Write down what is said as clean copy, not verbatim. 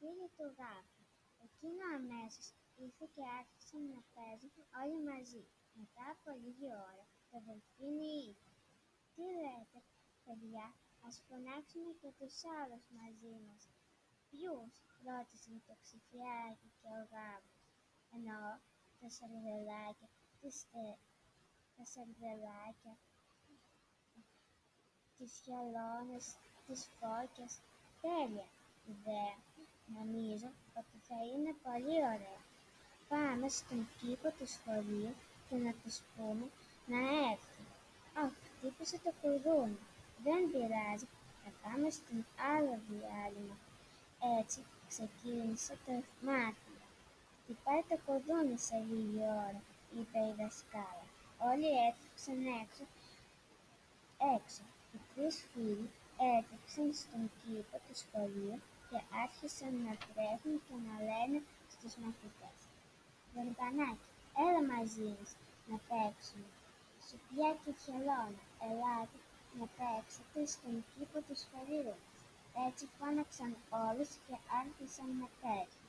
φίλοι του γάβρου. Εκείνο αμέσως ήρθε και άρχισαν να παίζουν όλοι μαζί. Μετά από λίγη ώρα το δελφίνι είπε: «Τι λέτε, παιδιά, ας φωνάξουμε και τους άλλους μαζί μας». «Ποιους?» ρώτησαν το Ξυφιάκι και ο Γάβρος. «Εννοώ τα σαρδελάκια, τις χελώνες, τις φώκες». «Τέλεια ιδέα, νομίζω ότι θα είναι πολύ ωραία. Πάμε στον κήπο του σχολείου και να τους πούμε να έρθουν». «Αχ, χτύπησε το κουδούνι». «Δεν πειράζει, θα πάμε στον άλλο διάλειμμα». Έτσι ξεκίνησε το μάθημα. «Χτυπάει το κουδούνι σε λίγη ώρα», είπε η δασκάλα. Όλοι έτρεξαν έξω. Οι τρεις φίλοι έτρεξαν στον κήπο του σχολείου και άρχισαν να τρέχουν και να λένε στους μαθητές: «Γοργανάκι, έλα μαζί μας να παίξουμε. Σουπιά και χελώνα, ελάτε να παίξετε στον κήπο του σχολείου μας». Έτσι φώναξαν όλους και άρχισαν να παίζουν.